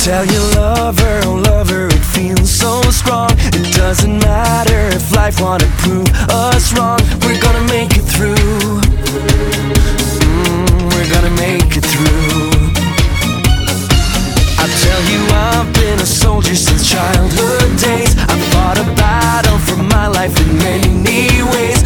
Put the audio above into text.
Tell your lover, oh lover, it feels so strong. It doesn't matter if life wanna prove us wrong. We're gonna make it through. We're gonna make it through. I tell you, I've been a soldier since childhood days. I fought a battle for my life in many ways.